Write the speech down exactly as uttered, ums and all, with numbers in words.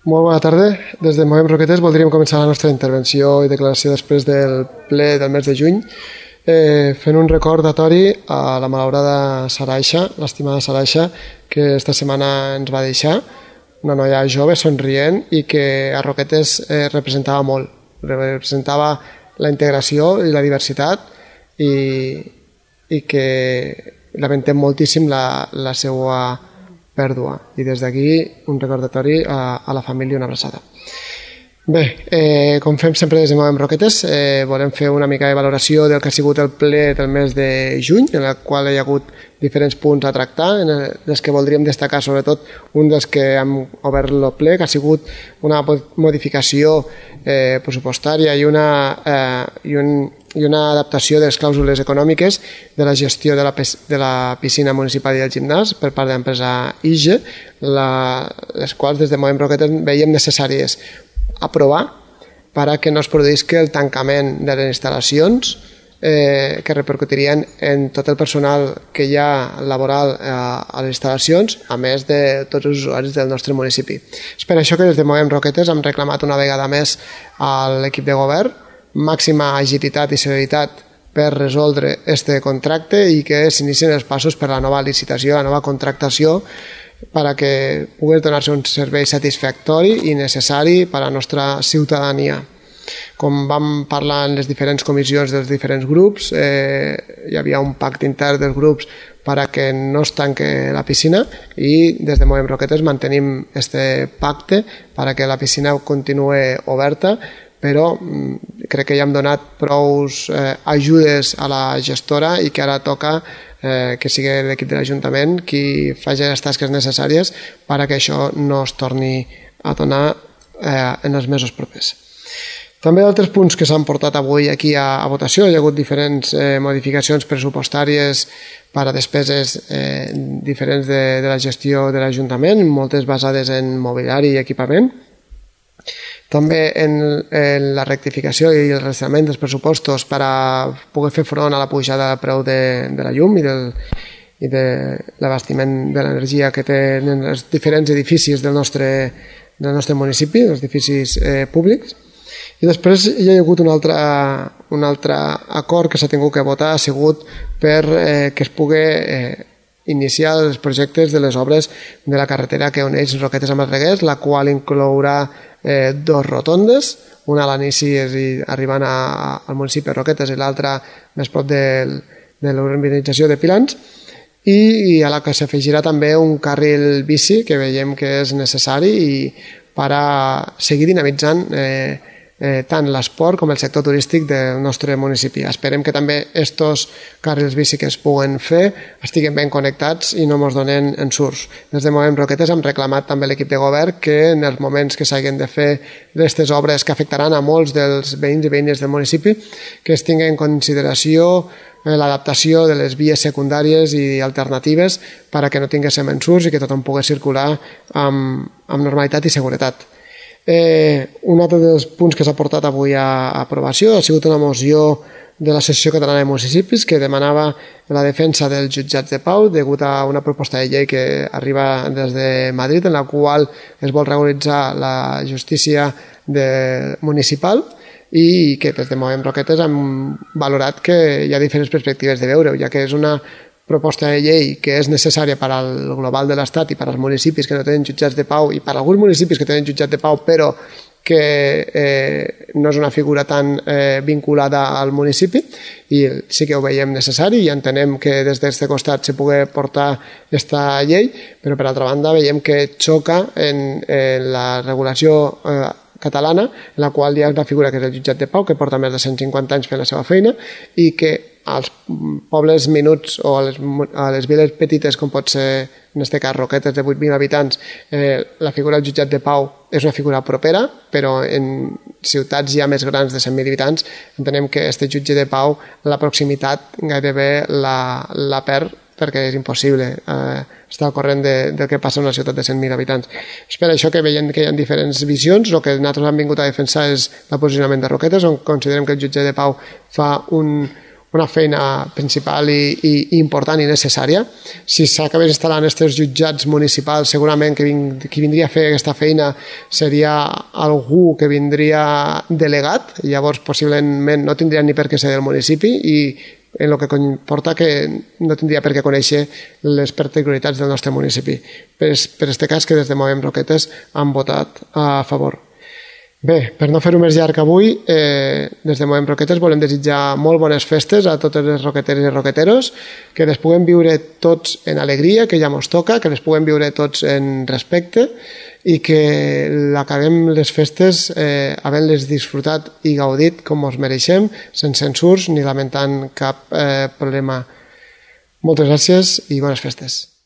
Molt bona tarda. Des de Movem Roquetes voldríem començar la nostra intervenció i declaració després del ple del mes de juny eh, fent un recordatori a la malaurada Saraixa, l'estimada Saraixa, que esta setmana ens va deixar, una noia jove, somrient i que a Roquetes eh, representava molt. Representava la integració i la diversitat i, i que lamentem moltíssim la, la seva pèrdua. I des d'aquí un recordatori a, a la família, una abraçada. Bé, eh, com fem sempre des de Movem Roquetes, eh, volem fer una mica de valoració del que ha sigut el ple del mes de juny, en el qual hi ha hagut diferents punts a tractar, en els que voldríem destacar sobretot un dels que hem obert el ple, que ha sigut una modificació eh, pressupostària i una, eh, i, un, i una adaptació de les clàusules econòmiques de la gestió de la, de la piscina municipal i del gimnàs per part de l'empresa I G E, la, les quals des de Movem Roquetes veiem necessàries aprovar para que no es produïsca el tancament de les instal·lacions eh, que repercutirien en tot el personal que hi ha laboral eh, a les instal·lacions, a més de tots els usuaris del nostre municipi. És per això que des de Movem Roquetes hem reclamat una vegada més a l'equip de govern màxima agilitat i celeritat per resoldre este contracte i que s'inicien els passos per la nova licitació, la nova contractació, para que pugui donar-se un servei satisfactori i necessari per a la nostra ciutadania. Com vam parlar en les diferents comissions dels diferents grups, eh, hi havia un pacte intern dels grups per a que no es tanque la piscina i des de Movem Roquetes mantenim este pacte per a que la piscina continuï oberta, però crec que ja hem donat prou eh, ajudes a la gestora i que ara toca eh, que sigui l'equip de l'Ajuntament qui faci les tasques necessàries perquè això no es torni a donar eh, en els mesos propers. També altres punts que s'han portat avui aquí a, a votació. Hi ha hagut diferents eh, modificacions pressupostàries per a despeses eh, diferents de, de la gestió de l'Ajuntament, moltes basades en mobiliari i equipament. També en, en la rectificació i el restament dels pressupostos per a poder fer front a la pujada del preu de, de la llum i, del, i de l'abastiment de l'energia que tenen els diferents edificis del nostre, del nostre municipi, els edificis eh, públics. I després hi ha hagut un altre, un altre acord que s'ha tingut que votar, ha sigut per eh, que es pugui eh, iniciar els projectes de les obres de la carretera que uneix Roquetes amb el Reguers, la qual inclourà eh, dos rotondes, una a l'inici arribant a, al municipi de Roquetes i l'altra més prop de, de l'urbanització de Pilans, i, i a la que s'afegirà també un carril bici que veiem que és necessari i per a seguir dinamitzant eh, Eh, tant l'esport com el sector turístic del nostre municipi. Esperem que també estos carrils bici que es puguen fer estiguen ben connectats i no ens donen ensurts. Des de Movem Roquetes hem reclamat també l'equip de govern que en els moments que s'hagin de fer aquestes obres que afectaran a molts dels veïns i veïnes del municipi, que es tingui en consideració l'adaptació de les vies secundàries i alternatives per a que no tinguéssim ensurts i que tothom pugui circular amb, amb normalitat i seguretat. Eh, un altre dels punts que s'ha portat avui a, a aprovació ha sigut una moció de l'Associació Catalana de Municipis que demanava la defensa dels jutjats de pau degut a una proposta de llei que arriba des de Madrid en la qual es vol regularitzar la justícia de, municipal i que des de Movem Roquetes hem valorat que hi ha diferents perspectives de veure, ja que és una proposta de llei que és necessària per al global de l'Estat i per als municipis que no tenen jutjats de pau i per a alguns municipis que tenen jutjat de pau però que eh, no és una figura tan eh, vinculada al municipi i sí que ho veiem necessari i entenem que des d'aquest costat se pugui portar aquesta llei, però per altra banda veiem que xoca en, en la regulació eh, catalana, en la qual hi ha una figura que és el jutjat de pau, que porta més de cent cinquanta anys fent la seva feina i que als pobles minuts o a les, a les viles petites com pot ser en aquest cas Roquetes de vuit mil habitants, eh, la figura del jutjat de pau és una figura propera, però en ciutats ja més grans de cent mil habitants entenem que aquest jutge de pau la proximitat gairebé la, la perd perquè és impossible eh, estar al corrent de, del que passa en una ciutat de cent mil habitants. És per això que veiem que hi ha diferents visions. El que nosaltres hem vingut a defensar és el posicionament de Roquetes, on considerem que el jutge de pau fa un, una feina principal i, i, i important i necessària. Si s'acabés instal·lant aquests jutjats municipals, segurament que ving, qui vindria a fer aquesta feina seria algú que vindria delegat, i llavors possiblement no tindria ni per què ser del municipi i en el que comporta que no tindria per què conèixer les particularitats del nostre municipi. Per aquest cas que des de Movem Roquetes han votat a favor. Bé, per no fer-ho més llarg avui, eh, des de Movem Roquetes volem desitjar molt bones festes a totes les roqueteres i roqueteros, que les puguem viure tots en alegria, que ja mos toca, que les puguem viure tots en respecte i que l'acabem les festes eh, havent-les disfrutat i gaudit com ens mereixem, sense censurs ni lamentant cap eh, problema. Moltes gràcies i bones festes.